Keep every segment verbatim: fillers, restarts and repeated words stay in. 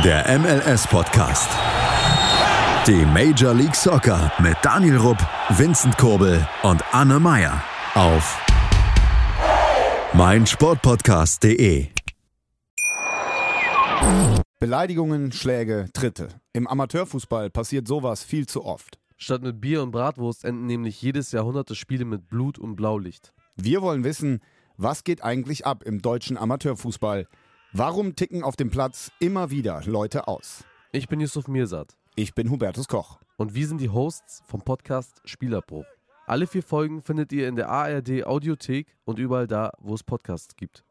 Der M L S-Podcast. Die Major League Soccer mit Daniel Rupp, Vincent Kurbel und Anne Meyer auf meinsportpodcast punkt de. Beleidigungen, Schläge, Tritte. Im Amateurfußball passiert sowas viel zu oft. Statt mit Bier und Bratwurst enden nämlich jedes Jahr hunderte Spiele mit Blut und Blaulicht. Wir wollen wissen, was geht eigentlich ab im deutschen Amateurfußball? Warum ticken auf dem Platz immer wieder Leute aus? Ich bin Yusuf Mirsad. Ich bin Hubertus Koch. Und wir sind die Hosts vom Podcast Spielabbruch. Alle vier Folgen findet ihr in der A R D Audiothek und überall da, wo es Podcasts gibt.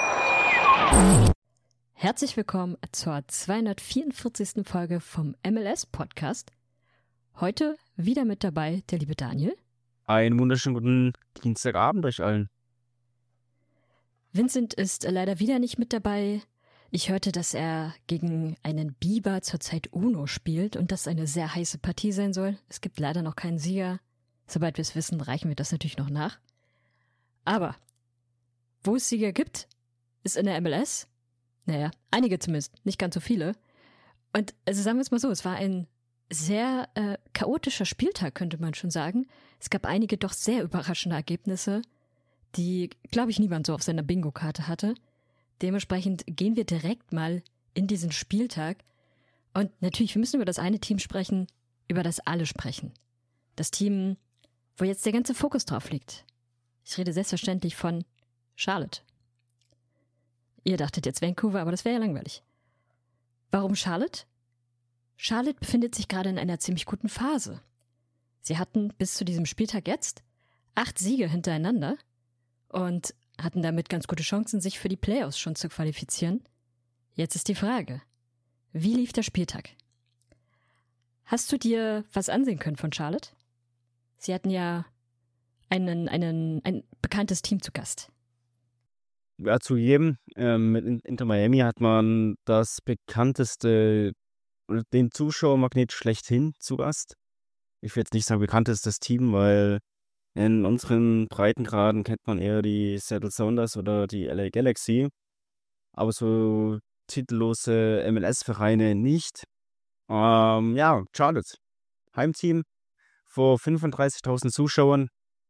Herzlich willkommen zur zweihundertvierundvierzigsten Folge vom M L S-Podcast. Heute wieder mit dabei der liebe Daniel. Einen wunderschönen guten Dienstagabend euch allen. Vincent ist leider wieder nicht mit dabei. Ich hörte, dass er gegen einen Biber zurzeit Uno spielt und das eine sehr heiße Partie sein soll. Es gibt leider noch keinen Sieger. Sobald wir es wissen, reichen wir das natürlich noch nach. Aber wo es Sieger gibt, ist in der M L S. Naja, einige zumindest, nicht ganz so viele. Und also sagen wir es mal so, es war ein sehr äh, chaotischer Spieltag, könnte man schon sagen. Es gab einige doch sehr überraschende Ergebnisse, die, glaube ich, niemand so auf seiner Bingo-Karte hatte. Dementsprechend gehen wir direkt mal in diesen Spieltag. Und natürlich, wir müssen über das eine Team sprechen, über das alle sprechen. Das Team, wo jetzt der ganze Fokus drauf liegt. Ich rede selbstverständlich von Charlotte. Ihr dachtet jetzt Vancouver, aber das wäre ja langweilig. Warum Charlotte? Charlotte befindet sich gerade in einer ziemlich guten Phase. Sie hatten bis zu diesem Spieltag jetzt acht Siege hintereinander und hatten damit ganz gute Chancen, sich für die Playoffs schon zu qualifizieren. Jetzt ist die Frage, wie lief der Spieltag? Hast du dir was ansehen können von Charlotte? Sie hatten ja einen, einen, ein bekanntes Team zu Gast. Ja, zugegeben, ähm, mit Inter Miami hat man das bekannteste, oder den Zuschauermagnet schlechthin zu Gast. Ich will jetzt nicht sagen bekanntestes Team, weil in unseren Breitengraden kennt man eher die Seattle Sounders oder die L A Galaxy. Aber so titellose M L S-Vereine nicht. Ähm, ja, Charlotte. Heimteam vor fünfunddreißigtausend Zuschauern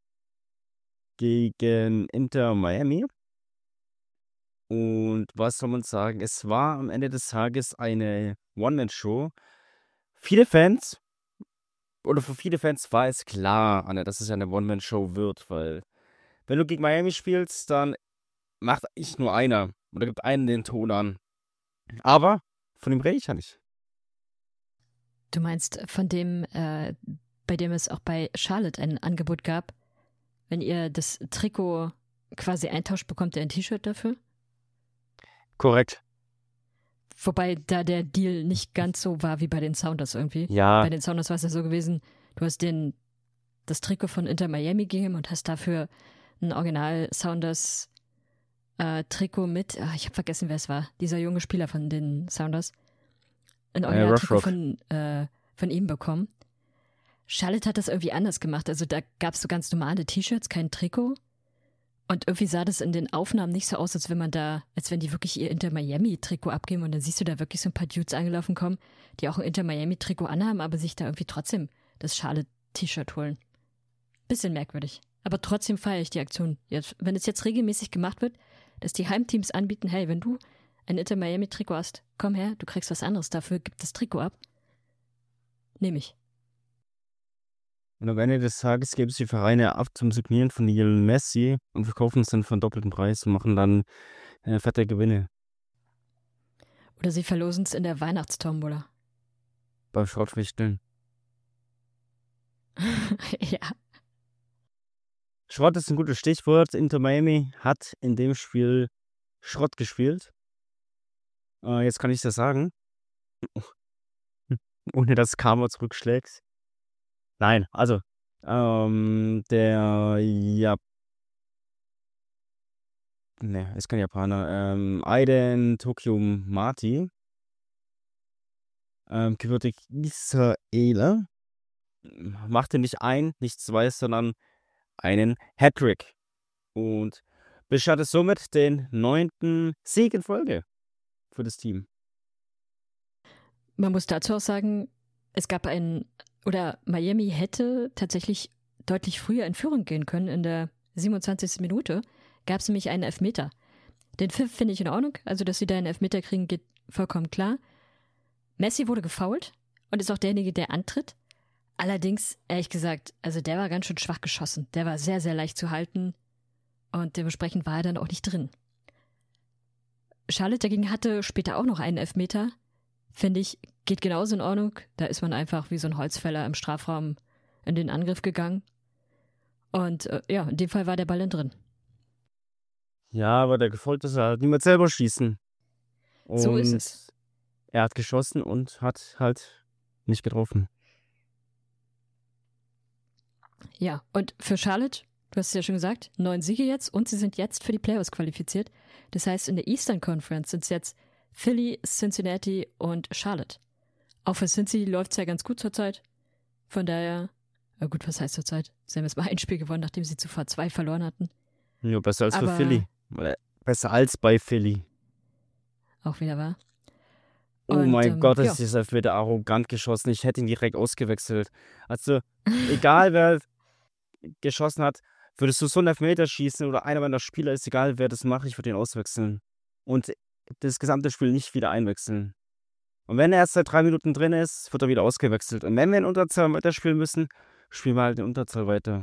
gegen Inter Miami. Und was soll man sagen? Es war am Ende des Tages eine One-Man-Show. Viele Fans, oder für viele Fans war es klar, Anne, dass es ja eine One-Man-Show wird, weil wenn du gegen Miami spielst, dann macht eigentlich nur einer oder gibt einen den Ton an. Aber von dem rede ich ja nicht. Du meinst von dem, äh, bei dem es auch bei Charlotte ein Angebot gab, wenn ihr das Trikot quasi eintauscht, bekommt ihr ein T-Shirt dafür? Korrekt. Wobei da der Deal nicht ganz so war wie bei den Sounders irgendwie. Ja. Bei den Sounders war es ja so gewesen, du hast den das Trikot von Inter Miami gegeben und hast dafür ein Original Sounders äh, Trikot mit, ah, ich habe vergessen, wer es war, dieser junge Spieler von den Sounders. Ein Original Trikot Rushrock. von, äh, von ihm bekommen. Charlotte hat das irgendwie anders gemacht. Also da gab es so ganz normale T-Shirts, kein Trikot. Und irgendwie sah das in den Aufnahmen nicht so aus, als wenn man da, als wenn die wirklich ihr Inter Miami-Trikot abgeben und dann siehst du da wirklich so ein paar Dudes angelaufen kommen, die auch ein Inter Miami-Trikot anhaben, aber sich da irgendwie trotzdem das Charlotte-T-Shirt holen. Bisschen merkwürdig. Aber trotzdem feiere ich die Aktion. Jetzt, wenn es jetzt regelmäßig gemacht wird, dass die Heimteams anbieten, hey, wenn du ein Inter Miami-Trikot hast, komm her, du kriegst was anderes dafür, gib das Trikot ab. Nehme ich. Und am Ende des Tages geben es die Vereine ab zum Signieren von Lionel Messi und verkaufen es dann für einen doppelten Preis und machen dann äh, fette Gewinne. Oder sie verlosen es in der Weihnachtstombola. Beim Schrottwichteln. Ja. Schrott ist ein gutes Stichwort. Inter Miami hat in dem Spiel Schrott gespielt. Äh, jetzt kann ich das sagen. Ohne dass Karma zurückschlägt. Nein, also, ähm, der ja, ne, ist kein Japaner, ähm, Aiden Tokyo Mati, ähm, gebürtig Israeler, machte nicht ein, nicht zwei, sondern einen Hattrick und bescherte somit den neunten Sieg in Folge für das Team. Man muss dazu auch sagen, es gab einen, oder Miami hätte tatsächlich deutlich früher in Führung gehen können. In der siebenundzwanzigsten Minute gab es nämlich einen Elfmeter. Den Pfiff finde ich in Ordnung, also dass sie da einen Elfmeter kriegen, geht vollkommen klar. Messi wurde gefoult und ist auch derjenige, der antritt. Allerdings, ehrlich gesagt, also der war ganz schön schwach geschossen. Der war sehr, sehr leicht zu halten und dementsprechend war er dann auch nicht drin. Charlotte dagegen hatte später auch noch einen Elfmeter. Finde ich, geht genauso in Ordnung. Da ist man einfach wie so ein Holzfäller im Strafraum in den Angriff gegangen. Und äh, ja, in dem Fall war der Ball dann drin. Ja, aber der Gefolterte ist halt niemand selber schießen. So ist Und es. er hat geschossen und hat halt nicht getroffen. Ja, und für Charlotte, du hast es ja schon gesagt, neun Siege jetzt und sie sind jetzt für die Playoffs qualifiziert. Das heißt, in der Eastern Conference sind es jetzt Philly, Cincinnati und Charlotte. Auch für Cincy läuft es ja ganz gut zurzeit. Von daher, ja gut, was heißt zurzeit? Sie haben jetzt mal ein Spiel gewonnen, nachdem sie zuvor zwei verloren hatten. Ja, besser als Aber- für Philly. Äh, Besser als bei Philly. Auch wieder wahr. Oh Und, mein ähm, Gott, ja. ist dieser wieder arrogant geschossen. Ich hätte ihn direkt ausgewechselt. Also, egal wer geschossen hat, würdest du so einen Elfmeter schießen oder einer meiner Spieler, ist egal wer das macht, ich würde ihn auswechseln. Und das gesamte Spiel nicht wieder einwechseln. Und wenn er erst seit drei Minuten drin ist, wird er wieder ausgewechselt. Und wenn wir in Unterzahl weiterspielen müssen, spielen wir halt in Unterzahl weiter.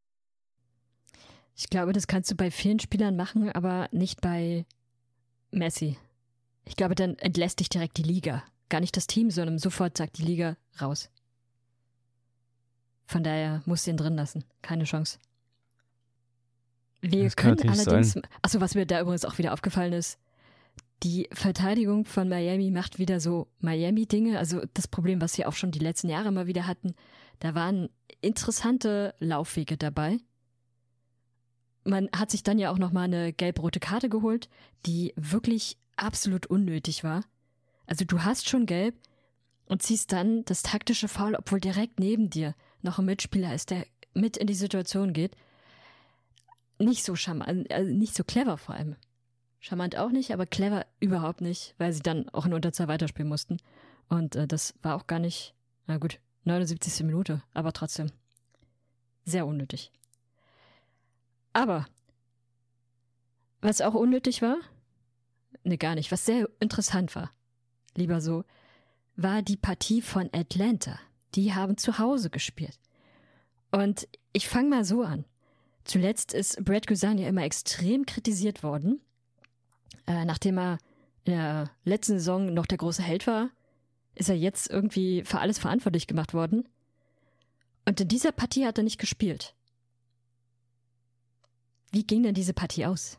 Ich glaube, das kannst du bei vielen Spielern machen, aber nicht bei Messi. Ich glaube, dann entlässt dich direkt die Liga. Gar nicht das Team, sondern sofort sagt die Liga raus. Von daher musst du ihn drin lassen. Keine Chance. Wir Das kann können natürlich allerdings, sein. achso, was mir da übrigens auch wieder aufgefallen ist, die Verteidigung von Miami macht wieder so Miami-Dinge. Also das Problem, was wir auch schon die letzten Jahre immer wieder hatten, da waren interessante Laufwege dabei. Man hat sich dann ja auch nochmal eine gelb-rote Karte geholt, die wirklich absolut unnötig war. Also du hast schon gelb und ziehst dann das taktische Foul, obwohl direkt neben dir noch ein Mitspieler ist, der mit in die Situation geht. Nicht so charmant, also nicht so clever vor allem. Charmant auch nicht, aber clever überhaupt nicht, weil sie dann auch in Unterzahl weiterspielen mussten. Und äh, das war auch gar nicht, na gut, neunundsiebzigste Minute, aber trotzdem sehr unnötig. Aber was auch unnötig war, ne gar nicht, was sehr interessant war, lieber so, war die Partie von Atlanta. Die haben zu Hause gespielt. Und ich fange mal so an. Zuletzt ist Brad Guzan ja immer extrem kritisiert worden, äh, nachdem er in der letzten Saison noch der große Held war, ist er jetzt irgendwie für alles verantwortlich gemacht worden. Und in dieser Partie hat er nicht gespielt. Wie ging denn diese Partie aus?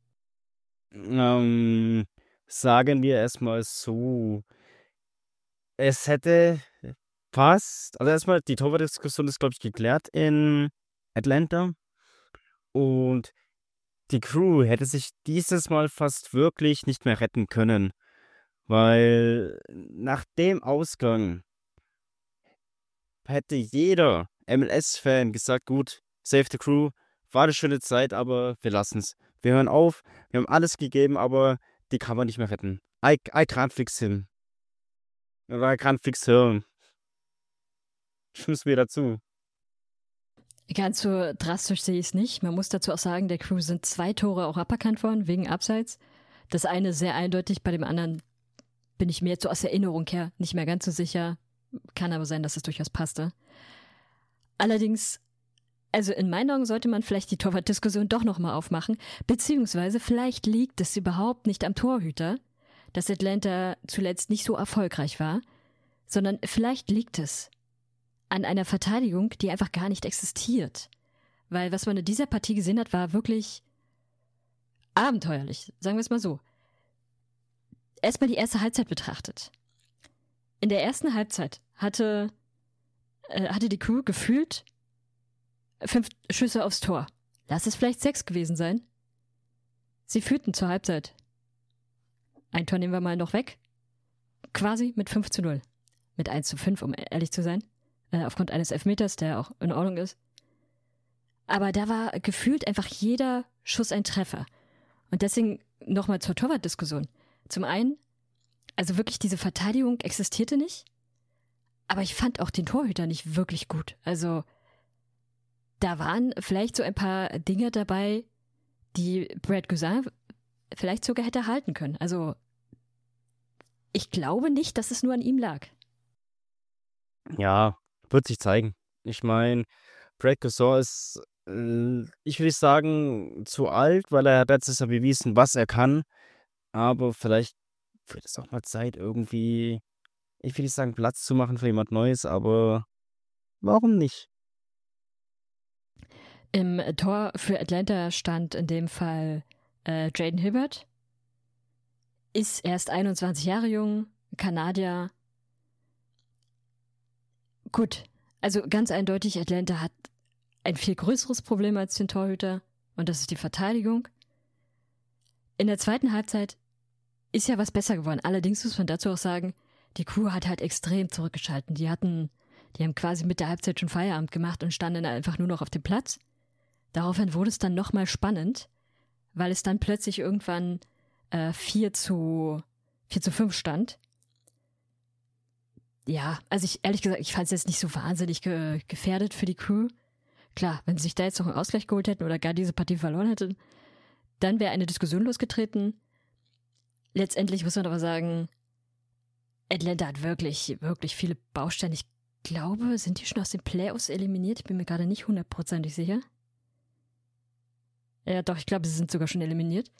Ähm, sagen wir erstmal so. Es hätte fast, also erstmal, die Torwartdiskussion ist, glaube ich, geklärt in Atlanta. Und die Crew hätte sich dieses Mal fast wirklich nicht mehr retten können. Weil nach dem Ausgang hätte jeder M L S-Fan gesagt, gut, save the crew, war eine schöne Zeit, aber wir lassen es. Wir hören auf, wir haben alles gegeben, aber die kann man nicht mehr retten. I, I can't fix him. Oder I can't fix her. Stimmst du mir dazu? Ganz so drastisch sehe ich es nicht. Man muss dazu auch sagen, der Crew sind zwei Tore auch aberkannt worden, wegen Abseits. Das eine sehr eindeutig, bei dem anderen bin ich mir jetzt so aus Erinnerung her nicht mehr ganz so sicher. Kann aber sein, dass es durchaus passte. Allerdings, also in meinen Augen sollte man vielleicht die Torwartdiskussion doch nochmal aufmachen, beziehungsweise vielleicht liegt es überhaupt nicht am Torhüter, dass Atlanta zuletzt nicht so erfolgreich war, sondern vielleicht liegt es an einer Verteidigung, die einfach gar nicht existiert. Weil was man in dieser Partie gesehen hat, war wirklich abenteuerlich, sagen wir es mal so. Erstmal die erste Halbzeit betrachtet. In der ersten Halbzeit hatte, äh, hatte die Crew gefühlt fünf Schüsse aufs Tor. Lass es vielleicht sechs gewesen sein. Sie führten zur Halbzeit. Ein Tor nehmen wir mal noch weg. Quasi mit fünf zu null. Mit eins zu fünf, um ehrlich zu sein. Äh, aufgrund eines Elfmeters, der auch in Ordnung ist. Aber da war gefühlt einfach jeder Schuss ein Treffer. Und deswegen nochmal zur Torwartdiskussion. Zum einen, also wirklich diese Verteidigung existierte nicht. Aber ich fand auch den Torhüter nicht wirklich gut. Also da waren vielleicht so ein paar Dinge dabei, die Brad Guzan vielleicht sogar hätte halten können. Also ich glaube nicht, dass es nur an ihm lag. Ja, wird sich zeigen. Ich meine, Brad Guzan ist, äh, ich will nicht sagen, zu alt, weil er hat letztes Jahr bewiesen, was er kann. Aber vielleicht wird es auch mal Zeit, irgendwie, ich will nicht sagen, Platz zu machen für jemand Neues, aber warum nicht? Im Tor für Atlanta stand in dem Fall äh, Jaden Hibbert. Ist erst einundzwanzig Jahre jung, Kanadier. Gut, also ganz eindeutig, Atlanta hat ein viel größeres Problem als den Torhüter und das ist die Verteidigung. In der zweiten Halbzeit ist ja was besser geworden. Allerdings muss man dazu auch sagen, die Crew hat halt extrem zurückgeschalten. Die hatten, die haben quasi mit der Halbzeit schon Feierabend gemacht und standen einfach nur noch auf dem Platz. Daraufhin wurde es dann nochmal spannend, weil es dann plötzlich irgendwann äh, vier zu fünf stand. Ja, also ich ehrlich gesagt, ich fand es jetzt nicht so wahnsinnig ge- gefährdet für die Crew. Klar, wenn sie sich da jetzt noch einen Ausgleich geholt hätten oder gar diese Partie verloren hätten, dann wäre eine Diskussion losgetreten. Letztendlich muss man aber sagen, Atlanta hat wirklich, wirklich viele Bausteine. Ich glaube, sind die schon aus den Playoffs eliminiert? Ich bin mir gerade nicht hundertprozentig sicher. Ja, doch, ich glaube, sie sind sogar schon eliminiert.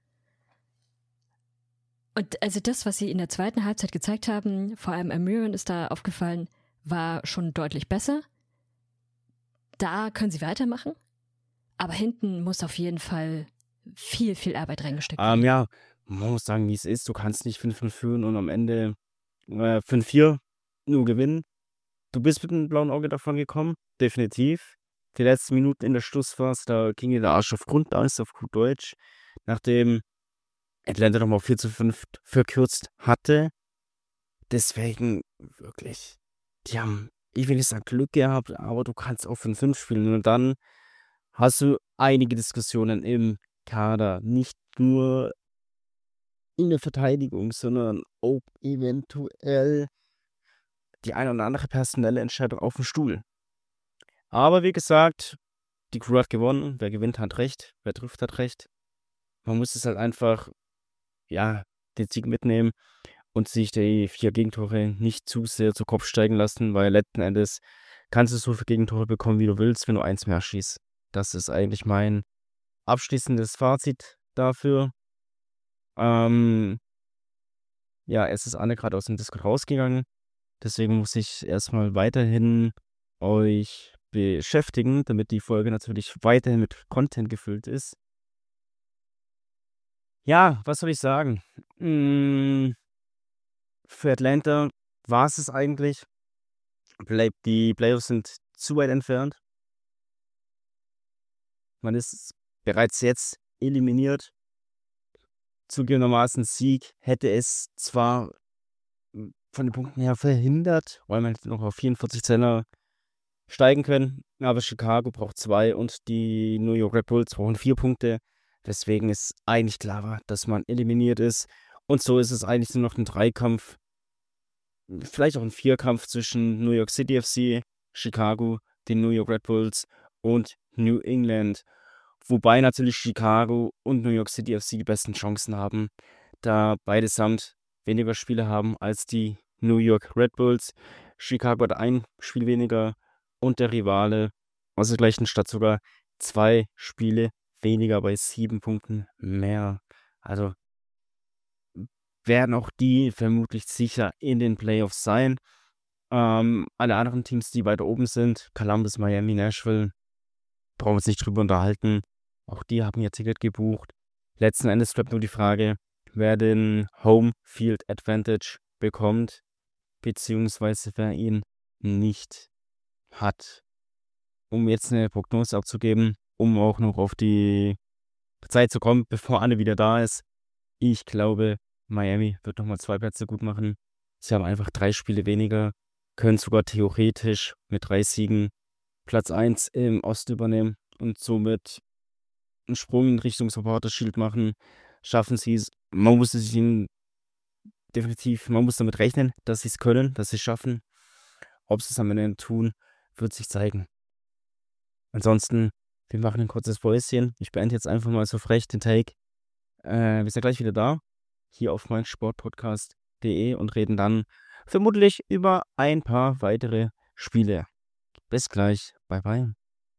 Und also das, was sie in der zweiten Halbzeit gezeigt haben, vor allem Almiron ist da aufgefallen, war schon deutlich besser. Da können sie weitermachen. Aber hinten muss auf jeden Fall viel, viel Arbeit reingesteckt werden. Ähm, ja, man muss sagen, wie es ist. Du kannst nicht fünf null führen und am Ende äh, fünf vier nur gewinnen. Du bist mit einem blauen Auge davon gekommen, definitiv. Die letzten Minuten in der Schlussphase, da ging dir der Arsch auf Grundeis, auf gut Deutsch. Nachdem Atlanta nochmal auf vier zu fünf verkürzt hatte. Deswegen wirklich, die haben, ich will nicht sagen Glück gehabt, aber du kannst auch fünf fünf spielen. Und dann hast du einige Diskussionen im Kader. Nicht nur in der Verteidigung, sondern auch eventuell die eine oder andere personelle Entscheidung auf dem Stuhl. Aber wie gesagt, die Crew hat gewonnen. Wer gewinnt, hat recht. Wer trifft, hat recht. Man muss es halt einfach, ja, den Sieg mitnehmen und sich die vier Gegentore nicht zu sehr zu Kopf steigen lassen, weil letzten Endes kannst du so viele Gegentore bekommen, wie du willst, wenn du eins mehr schießt. Das ist eigentlich mein abschließendes Fazit dafür. Ähm, ja, es ist Anne gerade aus dem Discord rausgegangen. Deswegen muss ich erstmal weiterhin euch beschäftigen, damit die Folge natürlich weiterhin mit Content gefüllt ist. Ja, was soll ich sagen? Mm, für Atlanta war es es eigentlich. Play die Playoffs sind zu weit entfernt. Man ist bereits jetzt eliminiert. Zugegebenermaßen Sieg hätte es zwar mm, von den Punkten her verhindert, weil man hätte noch auf vierundvierzig Zähler steigen können, aber Chicago braucht zwei und die New York Red Bulls brauchen vier Punkte. Deswegen ist eigentlich klar war, dass man eliminiert ist. Und so ist es eigentlich nur noch ein Dreikampf, vielleicht auch ein Vierkampf zwischen New York City F C, Chicago, den New York Red Bulls und New England. Wobei natürlich Chicago und New York City F C die besten Chancen haben, da beide samt weniger Spiele haben als die New York Red Bulls. Chicago hat ein Spiel weniger und der Rivale aus der gleichen Stadt sogar zwei Spiele weniger bei sieben Punkten mehr. Also werden auch die vermutlich sicher in den Playoffs sein. Ähm, alle anderen Teams, die weiter oben sind, Columbus, Miami, Nashville, brauchen wir uns nicht drüber unterhalten. Auch die haben ihr Ticket gebucht. Letzten Endes bleibt nur die Frage, wer den Home Field Advantage bekommt, beziehungsweise wer ihn nicht hat. Um jetzt eine Prognose abzugeben, um auch noch auf die Zeit zu kommen, bevor Anne wieder da ist. Ich glaube, Miami wird nochmal zwei Plätze gut machen. Sie haben einfach drei Spiele weniger, können sogar theoretisch mit drei Siegen Platz eins im Osten übernehmen und somit einen Sprung in Richtung Supporter Shield machen. Schaffen sie es. Man muss es ihnen definitiv, man muss damit rechnen, dass sie es können, dass sie es schaffen. Ob sie es am Ende tun, wird sich zeigen. Ansonsten, wir machen ein kurzes Päuschen. Ich beende jetzt einfach mal so frech den Take. Äh, wir sind gleich wieder da, hier auf meinsportpodcast punkt de und reden dann vermutlich über ein paar weitere Spiele. Bis gleich, bye bye.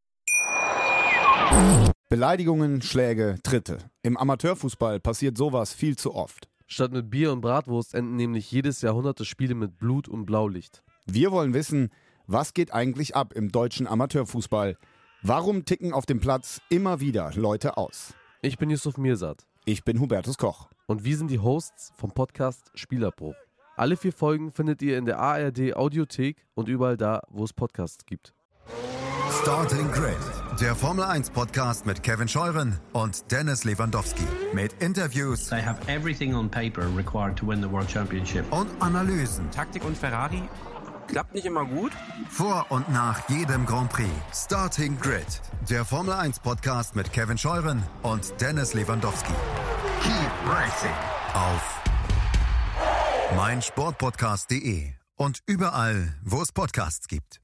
Beleidigungen, Schläge, Tritte. Im Amateurfußball passiert sowas viel zu oft. Statt mit Bier und Bratwurst enden nämlich jedes Jahr hunderte Spiele mit Blut und Blaulicht. Wir wollen wissen, was geht eigentlich ab im deutschen Amateurfußball? Warum ticken auf dem Platz immer wieder Leute aus? Ich bin Yusuf Mirsad. Ich bin Hubertus Koch. Und wir sind die Hosts vom Podcast Spielerbruch. Alle vier Folgen findet ihr in der A R D Audiothek und überall da, wo es Podcasts gibt. Starting Grid, der Formel eins Podcast mit Kevin Scheuren und Dennis Lewandowski. Mit Interviews They have everything on paper required to win the World Championship. und Analysen Taktik und Ferrari klappt nicht immer gut. vor und nach jedem Grand Prix. Starting Grid, der Formel eins Podcast mit Kevin Scheuren und Dennis Lewandowski. Keep racing auf meinsportpodcast punkt de und überall, wo es Podcasts gibt.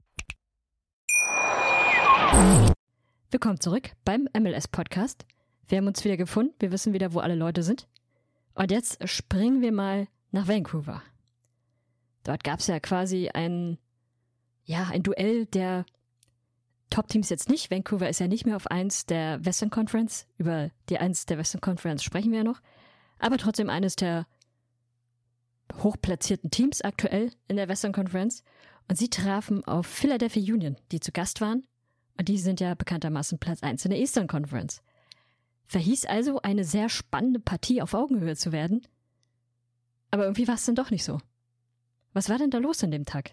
Willkommen zurück beim M L S-Podcast. Wir haben uns wieder gefunden, wir wissen wieder, wo alle Leute sind. Und jetzt springen wir mal nach Vancouver. Dort gab es ja quasi ein, ja, ein Duell der Top-Teams jetzt nicht. Vancouver ist ja nicht mehr auf eins der Western Conference. Über die eins der Western Conference sprechen wir ja noch. Aber trotzdem eines der hochplatzierten Teams aktuell in der Western Conference. Und sie trafen auf Philadelphia Union, die zu Gast waren. Und die sind ja bekanntermaßen Platz eins in der Eastern Conference. Verhieß also eine sehr spannende Partie auf Augenhöhe zu werden. Aber irgendwie war es dann doch nicht so. Was war denn da los an dem Tag?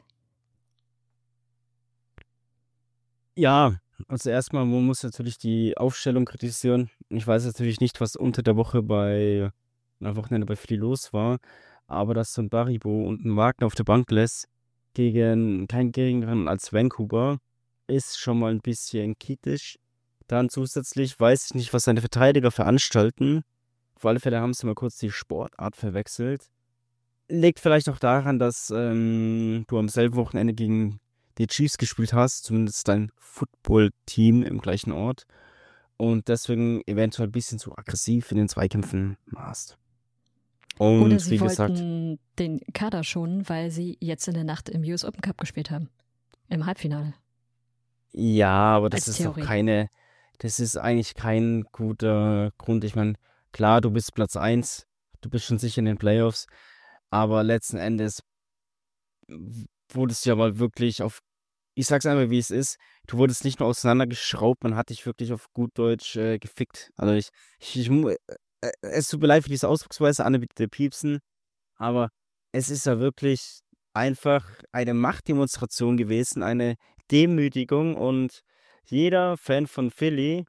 Ja, also erstmal, man muss natürlich die Aufstellung kritisieren. Ich weiß natürlich nicht, was unter der Woche bei, am Wochenende bei Philly los war, aber dass so ein Baribo und ein Wagner auf der Bank lässt gegen keinen geringeren als Vancouver, ist schon mal ein bisschen kritisch. Dann zusätzlich weiß ich nicht, was seine Verteidiger veranstalten. Auf alle Fälle haben sie mal kurz die Sportart verwechselt. Liegt vielleicht auch daran, dass ähm, du am selben Wochenende gegen die Chiefs gespielt hast, zumindest dein Football-Team im gleichen Ort. Und deswegen eventuell ein bisschen zu aggressiv in den Zweikämpfen warst. Und Oder sie wie wollten gesagt, den Kader schonen, weil sie jetzt in der Nacht im U S Open Cup gespielt haben. Im Halbfinale. ja, aber das Als ist doch Theorie. keine, das ist eigentlich kein guter Grund. Ich meine, klar, du bist Platz eins, du bist schon sicher in den Playoffs, aber letzten Endes w- wurdest du ja mal wirklich auf, ich sag's einmal, wie es ist, du wurdest nicht nur auseinandergeschraubt, man hat dich wirklich auf gut Deutsch äh, gefickt. Also ich, ich, ich mu- äh, es tut mir leid für diese Ausdrucksweise, Anne, bitte piepsen, aber es ist ja wirklich einfach eine Machtdemonstration gewesen, eine Demütigung, und jeder Fan von Philly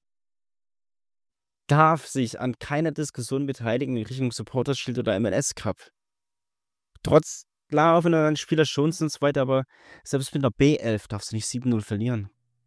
darf sich an keiner Diskussion beteiligen in Richtung Supporters Shield oder M L S Cup. Trotz, klar, auch wenn du einen Spieler schonst und so weiter, aber selbst mit einer B elf darfst du nicht sieben null verlieren.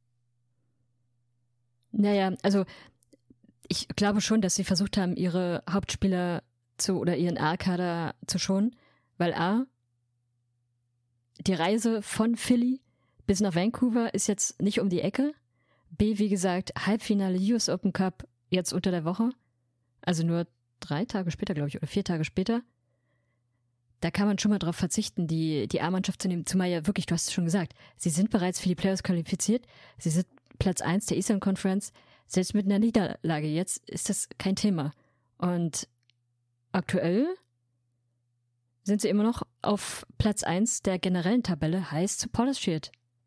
Naja, also ich glaube schon, dass sie versucht haben, ihre Hauptspieler zu oder ihren A-Kader zu schonen, weil A, die Reise von Philly bis nach Vancouver ist jetzt nicht um die Ecke. B, wie gesagt, Halbfinale U S Open Cup jetzt unter der Woche, also nur drei Tage später, glaube ich, oder vier Tage später. Da kann man schon mal drauf verzichten, die, die A-Mannschaft zu nehmen, zumal ja wirklich, du hast es schon gesagt, sie sind bereits für die Playoffs qualifiziert, sie sind Platz eins der Eastern Conference, selbst mit einer Niederlage jetzt ist das kein Thema. Und aktuell sind sie immer noch auf Platz eins der generellen Tabelle, heißt Supporters Shield.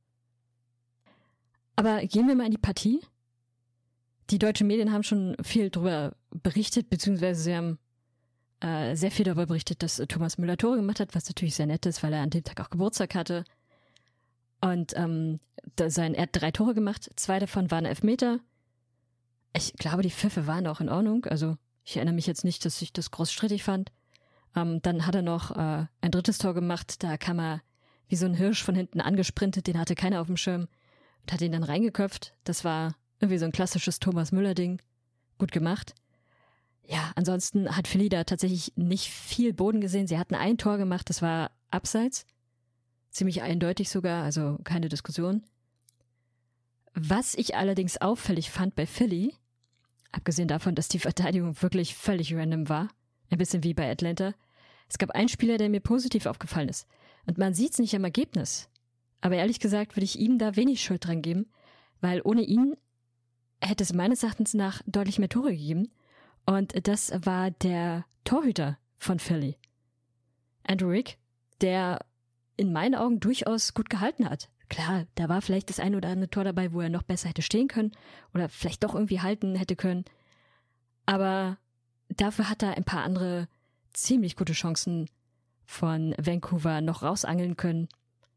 Aber gehen wir mal in die Partie. Die deutschen Medien haben schon viel darüber berichtet, beziehungsweise sie haben äh, sehr viel darüber berichtet, dass äh, Thomas Müller Tore gemacht hat, was natürlich sehr nett ist, weil er an dem Tag auch Geburtstag hatte. Und ähm, da sein, er hat drei Tore gemacht, zwei davon waren Elfmeter. Ich glaube, die Pfiffe waren auch in Ordnung. Also ich erinnere mich jetzt nicht, dass ich das groß strittig fand. Ähm, dann hat er noch äh, ein drittes Tor gemacht, da kam er wie so ein Hirsch von hinten angesprintet, den hatte keiner auf dem Schirm und hat ihn dann reingeköpft. Das war irgendwie so ein klassisches Thomas Müller-Ding. Gut gemacht. ja, ansonsten hat Philly da tatsächlich nicht viel Boden gesehen. Sie hatten ein Tor gemacht, das war abseits. Ziemlich eindeutig sogar, also keine Diskussion. Was ich allerdings auffällig fand bei Philly, abgesehen davon, dass die Verteidigung wirklich völlig random war, ein bisschen wie bei Atlanta, es gab einen Spieler, der mir positiv aufgefallen ist. Und man sieht es nicht am Ergebnis. Aber ehrlich gesagt würde ich ihm da wenig Schuld dran geben, weil ohne ihn hätte es meines Erachtens nach deutlich mehr Tore gegeben. Und das war der Torhüter von Philly. Andrew Rick, der in meinen Augen durchaus gut gehalten hat. Klar, da war vielleicht das ein oder andere Tor dabei, wo er noch besser hätte stehen können oder vielleicht doch irgendwie halten hätte können. Aber dafür hat er ein paar andere ziemlich gute Chancen von Vancouver noch rausangeln können.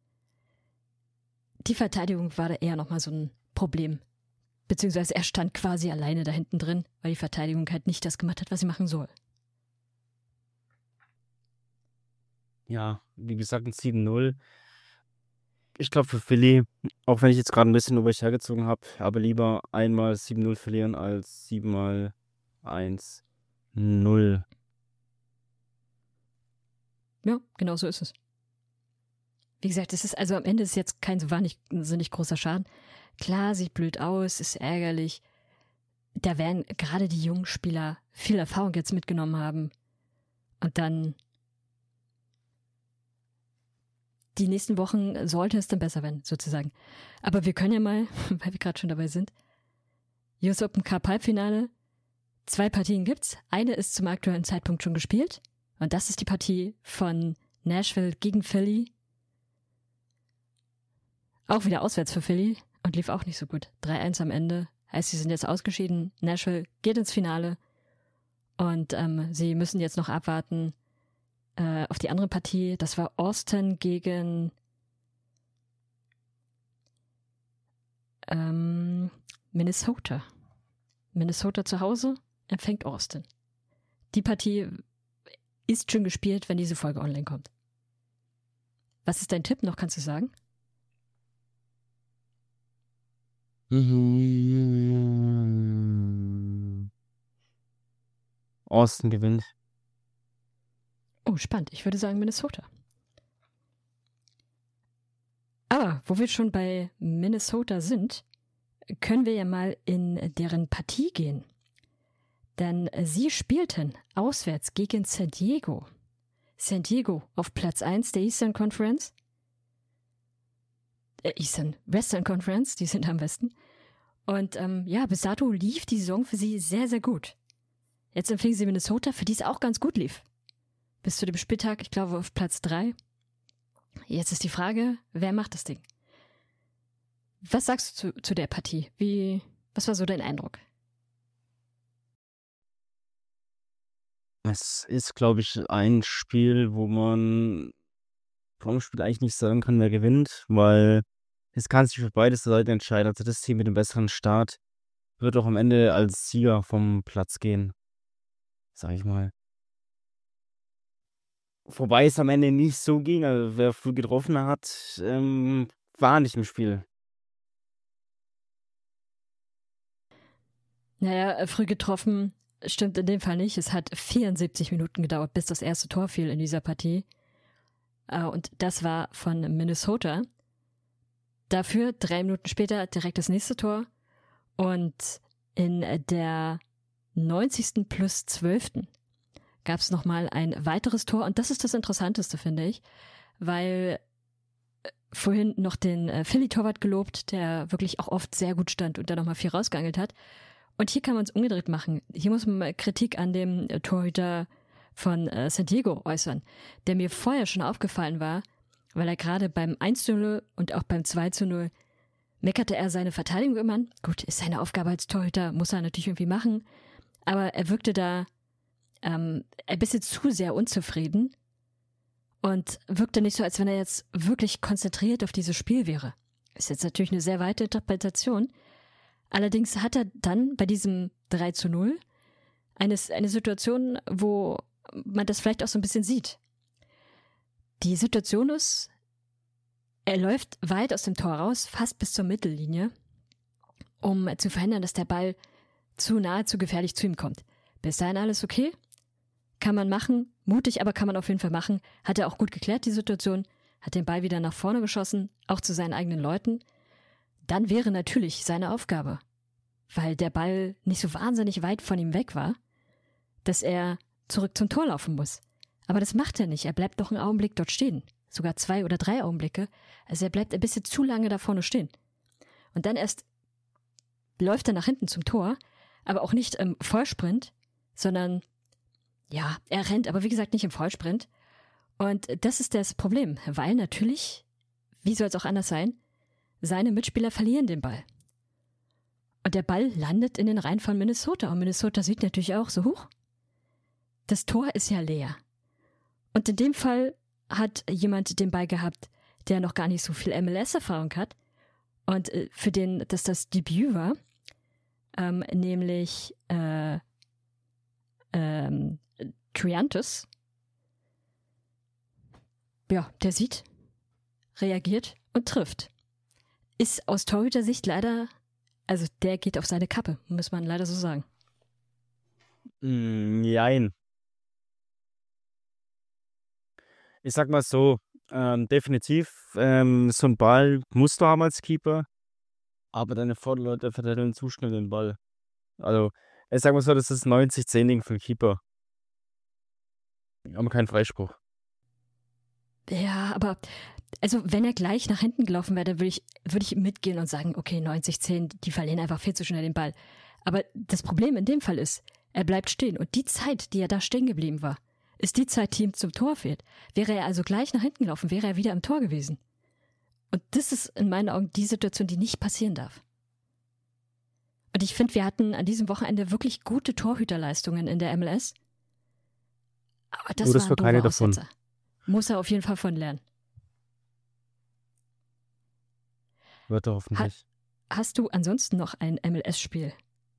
Die Verteidigung war da eher nochmal so ein Problem. Beziehungsweise er stand quasi alleine da hinten drin, weil die Verteidigung halt nicht das gemacht hat, was sie machen soll. Ja, wie gesagt, ein sieben null. Ich glaube für Philly, auch wenn ich jetzt gerade ein bisschen über euch hergezogen habe, aber lieber einmal sieben null verlieren als sieben mal eins null. Ja, genau so ist es. Wie gesagt, es ist also am Ende ist jetzt kein so wahnsinnig großer Schaden. Klar, sieht blöd aus, ist ärgerlich. Da werden gerade die jungen Spieler viel Erfahrung jetzt mitgenommen haben. Und dann die nächsten Wochen sollte es dann besser werden, sozusagen. Aber wir können ja mal, weil wir gerade schon dabei sind, U S Open Cup Halbfinale. Zwei Partien gibt's. Eine ist zum aktuellen Zeitpunkt schon gespielt. Und das ist die Partie von Nashville gegen Philly. Auch wieder auswärts für Philly und lief auch nicht so gut. drei eins am Ende. Heißt, sie sind jetzt ausgeschieden. Nashville geht ins Finale. Und ähm, sie müssen jetzt noch abwarten äh, auf die andere Partie. Das war Austin gegen ähm, Minnesota. Minnesota zu Hause empfängt Austin. Die Partie ist schon gespielt, wenn diese Folge online kommt. Was ist dein Tipp noch, kannst du sagen? Austin gewinnt. Oh, spannend. Ich würde sagen Minnesota. Aber wo wir schon bei Minnesota sind, können wir ja mal in deren Partie gehen. Denn sie spielten auswärts gegen San Diego. San Diego auf Platz eins der Eastern Conference. Äh, Eastern, Western Conference, die sind am besten. Und ähm, ja, bis dato lief die Saison für sie sehr, sehr gut. Jetzt empfingen sie Minnesota, für die es auch ganz gut lief. Bis zu dem Spieltag, ich glaube, auf Platz drei. Jetzt ist die Frage, wer macht das Ding? Was sagst du zu, zu der Partie? Wie, was war so dein Eindruck? Es ist, glaube ich, ein Spiel, wo man vom Spiel eigentlich nicht sagen kann, wer gewinnt, weil es kann sich für beide Seiten entscheiden. Also das Team mit dem besseren Start wird auch am Ende als Sieger vom Platz gehen, sag ich mal. Wobei es am Ende nicht so ging, also wer früh getroffen hat, ähm, war nicht im Spiel. Naja, früh getroffen stimmt in dem Fall nicht. Es hat vierundsiebzig Minuten gedauert, bis das erste Tor fiel in dieser Partie. Und das war von Minnesota. Dafür drei Minuten später direkt das nächste Tor. Und in der neunzigsten plus zwölften gab es nochmal ein weiteres Tor. Und das ist das Interessanteste, finde ich, weil vorhin noch den Philly-Torwart gelobt, der wirklich auch oft sehr gut stand und da nochmal viel rausgeangelt hat. Und hier kann man es umgedreht machen. Hier muss man mal Kritik an dem Torhüter von äh, San Diego äußern, der mir vorher schon aufgefallen war, weil er gerade beim eins zu null und auch beim zwei zu null meckerte er seine Verteidigung immer an. Gut, ist seine Aufgabe als Torhüter, muss er natürlich irgendwie machen, aber er wirkte da ähm, ein bisschen zu sehr unzufrieden und wirkte nicht so, als wenn er jetzt wirklich konzentriert auf dieses Spiel wäre. Ist jetzt natürlich eine sehr weite Interpretation. Allerdings hat er dann bei diesem drei zu null eine, eine Situation, wo man das vielleicht auch so ein bisschen sieht. Die Situation ist, er läuft weit aus dem Tor raus, fast bis zur Mittellinie, um zu verhindern, dass der Ball zu nahe, zu gefährlich zu ihm kommt. Bis dahin alles okay? Kann man machen, mutig, aber kann man auf jeden Fall machen. Hat er auch gut geklärt, die Situation, hat den Ball wieder nach vorne geschossen, auch zu seinen eigenen Leuten. Dann wäre natürlich seine Aufgabe, weil der Ball nicht so wahnsinnig weit von ihm weg war, dass er zurück zum Tor laufen muss. Aber das macht er nicht. Er bleibt noch einen Augenblick dort stehen. Sogar zwei oder drei Augenblicke. Also er bleibt ein bisschen zu lange da vorne stehen. Und dann erst läuft er nach hinten zum Tor, aber auch nicht im Vollsprint, sondern ja, er rennt, aber wie gesagt nicht im Vollsprint. Und das ist das Problem, weil natürlich, wie soll es auch anders sein, seine Mitspieler verlieren den Ball. Und der Ball landet in den Reihen von Minnesota. Und Minnesota sieht natürlich auch so, huch, das Tor ist ja leer. Und in dem Fall hat jemand den Ball gehabt, der noch gar nicht so viel M L S-Erfahrung hat und für den das das Debüt war, ähm, nämlich äh, ähm, Triantis. Ja, der sieht, reagiert und trifft. Ist aus Torhüter-Sicht leider, also der geht auf seine Kappe, muss man leider so sagen. Mm, Jein. Ich sag mal so, ähm, definitiv, ähm, so ein Ball musst du haben als Keeper, aber deine Vorderleute verteidigen zu schnell den Ball. Also, ich sag mal so, das ist neunzig zehn Ding für den Keeper. Aber kein Freispruch. Ja, aber also wenn er gleich nach hinten gelaufen wäre, dann würde ich, würde ich mitgehen und sagen, okay, neunzig zehn, die verlieren einfach viel zu schnell den Ball. Aber das Problem in dem Fall ist, er bleibt stehen und die Zeit, die er da stehen geblieben war, ist die Zeit, die ihm zum Tor fehlt. Wäre er also gleich nach hinten gelaufen, wäre er wieder im Tor gewesen. Und das ist in meinen Augen die Situation, die nicht passieren darf. Und ich finde, wir hatten an diesem Wochenende wirklich gute Torhüterleistungen in der M L S. Aber das, Nur das war war ein keine doofer davon. Aussetzer. Muss er auf jeden Fall von lernen. Wird er hoffentlich. Hast du ansonsten noch ein M L S-Spiel?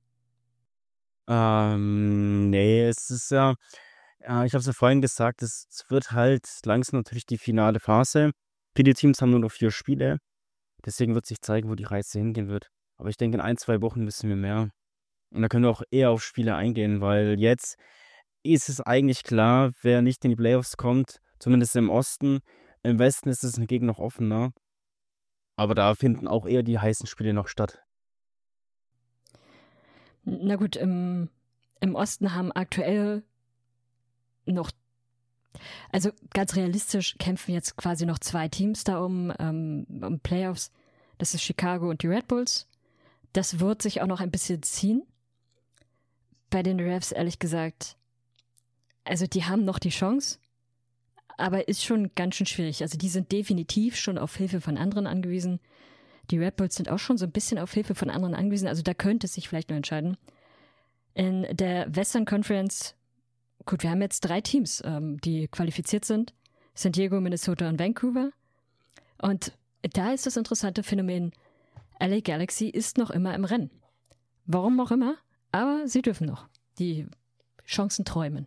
Ähm, nee, es ist ja, ja ich habe es ja vorhin gesagt, es es wird halt langsam natürlich die finale Phase. Viele Teams haben nur noch vier Spiele. Deswegen wird sich zeigen, wo die Reise hingehen wird. Aber ich denke, in ein, zwei Wochen wissen wir mehr. Und da können wir auch eher auf Spiele eingehen, weil jetzt ist es eigentlich klar, wer nicht in die Playoffs kommt, zumindest im Osten. Im Westen ist es hingegen noch offener. Aber da finden auch eher die heißen Spiele noch statt. Na gut, im, im Osten haben aktuell noch, also ganz realistisch kämpfen jetzt quasi noch zwei Teams da um, ähm, um Playoffs. Das ist Chicago und die Red Bulls. Das wird sich auch noch ein bisschen ziehen. Bei den Refs, ehrlich gesagt, also die haben noch die Chance, aber ist schon ganz schön schwierig. Also die sind definitiv schon auf Hilfe von anderen angewiesen. Die Red Bulls sind auch schon so ein bisschen auf Hilfe von anderen angewiesen. Also da könnte es sich vielleicht nur entscheiden. In der Western Conference, gut, wir haben jetzt drei Teams, ähm, die qualifiziert sind. San Diego, Minnesota und Vancouver. Und da ist das interessante Phänomen, L A Galaxy ist noch immer im Rennen. Warum auch immer, aber sie dürfen noch die Chancen träumen.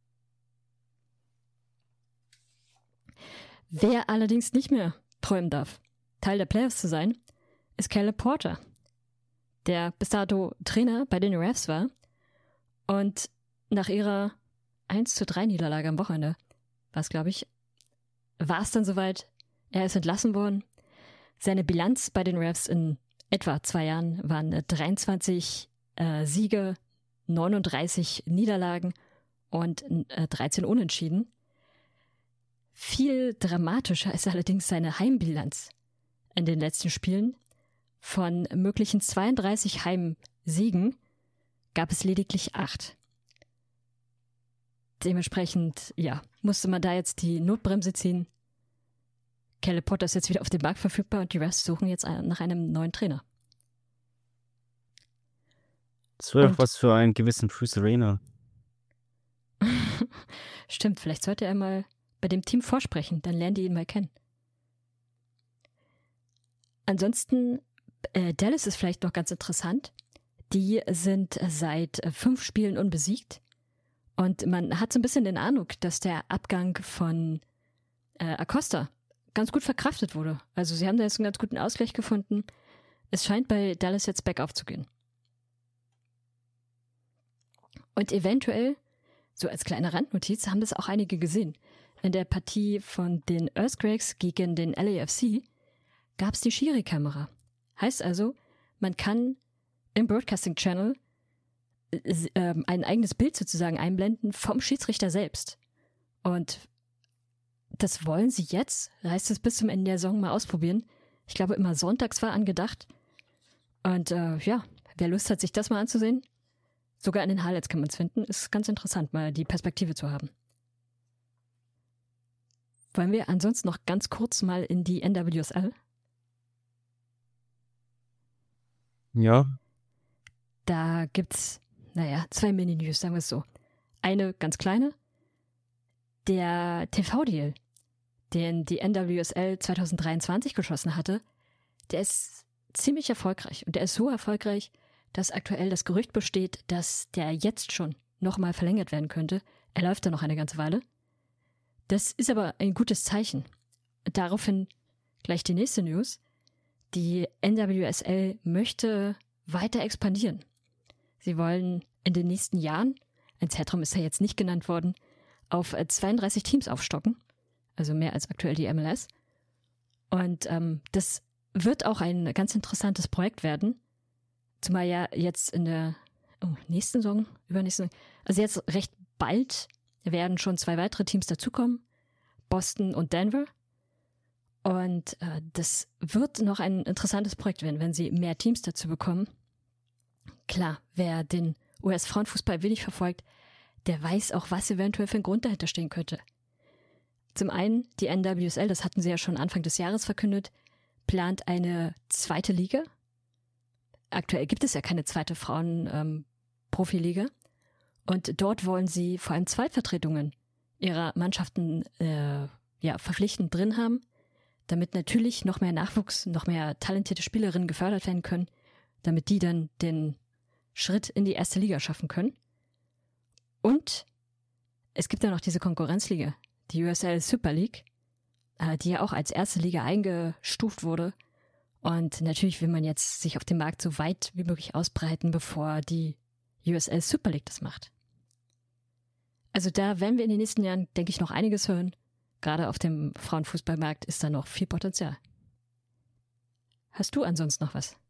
Wer allerdings nicht mehr träumen darf, Teil der Playoffs zu sein, ist Caleb Porter, der bis dato Trainer bei den Refs war und nach ihrer eins zu drei Niederlage am Wochenende, was glaube ich, war es dann soweit, er ist entlassen worden. Seine Bilanz bei den Refs in etwa zwei Jahren waren dreiundzwanzig äh, Siege, neununddreißig Niederlagen und äh, dreizehn Unentschieden. Viel dramatischer ist allerdings seine Heimbilanz in den letzten Spielen. Von möglichen zweiunddreißig Heimsiegen gab es lediglich acht. Dementsprechend, ja, musste man da jetzt die Notbremse ziehen. Caleb Porter ist jetzt wieder auf dem Markt verfügbar und die Refs suchen jetzt nach einem neuen Trainer. Das wäre Und- doch was für einen gewissen Bruce Arena. Stimmt, vielleicht sollte er mal bei dem Team vorsprechen, dann lernen die ihn mal kennen. Ansonsten, äh, Dallas ist vielleicht noch ganz interessant. Die sind seit äh, fünf Spielen unbesiegt und man hat so ein bisschen den Eindruck, dass der Abgang von äh, Acosta ganz gut verkraftet wurde. Also sie haben da jetzt einen ganz guten Ausgleich gefunden. Es scheint bei Dallas jetzt bergauf zu gehen. Und eventuell, so als kleine Randnotiz, haben das auch einige gesehen. In der Partie von den Earthquakes gegen den L A F C gab es die Schiri-Kamera. Heißt also, man kann im Broadcasting Channel äh, ein eigenes Bild sozusagen einblenden vom Schiedsrichter selbst. Und das wollen sie jetzt, heißt es, bis zum Ende der Saison mal ausprobieren. Ich glaube, immer sonntags war angedacht. Und äh, ja, wer Lust hat, sich das mal anzusehen, sogar in den Highlights kann man es finden, ist ganz interessant, mal die Perspektive zu haben. Wollen wir ansonsten noch ganz kurz mal in die N W S L? Ja. Da gibt's, naja, zwei Mini-News, sagen wir es so. Eine ganz kleine. Der T V-Deal, den die N W S L zwanzig dreiundzwanzig geschossen hatte, der ist ziemlich erfolgreich. Und der ist so erfolgreich, dass aktuell das Gerücht besteht, dass der jetzt schon nochmal verlängert werden könnte. Er läuft da noch eine ganze Weile. Das ist aber ein gutes Zeichen. Daraufhin gleich die nächste News. Die N W S L möchte weiter expandieren. Sie wollen in den nächsten Jahren, ein Zeitraum ist ja jetzt nicht genannt worden, auf zweiunddreißig Teams aufstocken. Also mehr als aktuell die M L S. Und ähm, das wird auch ein ganz interessantes Projekt werden. Zumal ja jetzt in der oh, nächsten Saison, übernächsten Saison, also jetzt recht bald werden schon zwei weitere Teams dazukommen. Boston und Denver. Und äh, das wird noch ein interessantes Projekt werden, wenn sie mehr Teams dazu bekommen. Klar, wer den U S-Frauenfußball wenig verfolgt, der weiß auch, was eventuell für ein Grund dahinter stehen könnte. Zum einen, die N W S L, das hatten sie ja schon Anfang des Jahres verkündet, plant eine zweite Liga. Aktuell gibt es ja keine zweite Frauen-Profiliga. Ähm, und dort wollen sie vor allem Zweitvertretungen ihrer Mannschaften äh, ja, verpflichtend drin haben, damit natürlich noch mehr Nachwuchs, noch mehr talentierte Spielerinnen gefördert werden können, damit die dann den Schritt in die erste Liga schaffen können. Und es gibt ja noch diese Konkurrenzliga, die U S L Super League, äh, die ja auch als erste Liga eingestuft wurde. Und natürlich will man jetzt sich auf dem Markt so weit wie möglich ausbreiten, bevor die U S L Super League das macht. Also da werden wir in den nächsten Jahren, denke ich, noch einiges hören. Gerade auf dem Frauenfußballmarkt ist da noch viel Potenzial. Hast du ansonsten noch was?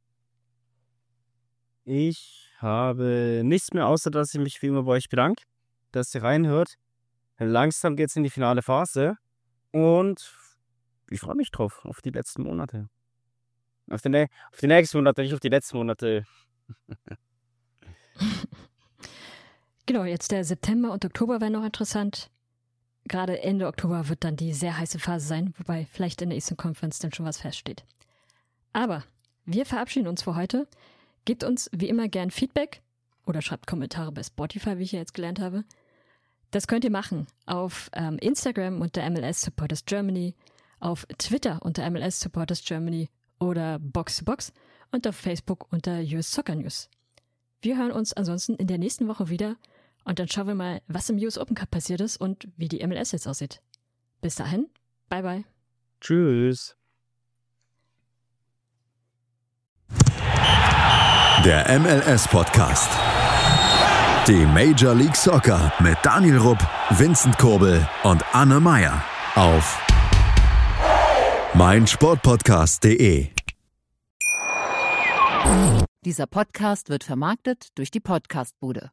Ich habe nichts mehr, außer dass ich mich wie immer bei euch bedanke, dass ihr reinhört. Langsam geht's in die finale Phase und ich freue mich drauf, auf die letzten Monate. Auf die, ne- auf die nächsten Monate, nicht auf die letzten Monate. Genau, jetzt der September und Oktober wären noch interessant. Gerade Ende Oktober wird dann die sehr heiße Phase sein, wobei vielleicht in der Eastern Conference dann schon was feststeht. Aber wir verabschieden uns für heute. Gebt uns wie immer gern Feedback oder schreibt Kommentare bei Spotify, wie ich ja jetzt gelernt habe. Das könnt ihr machen auf ähm, Instagram unter M L S Supporters Germany, auf Twitter unter M L S Supporters Germany oder Box to Box und auf Facebook unter U S Soccer News. Wir hören uns ansonsten in der nächsten Woche wieder und dann schauen wir mal, was im U S Open Cup passiert ist und wie die M L S jetzt aussieht. Bis dahin, bye bye. Tschüss. Der M L S-Podcast. Die Major League Soccer mit Daniel Rupp, Vincent Kurbel und Anne Meyer auf meinsportpodcast punkt de. Dieser Podcast wird vermarktet durch die Podcastbude.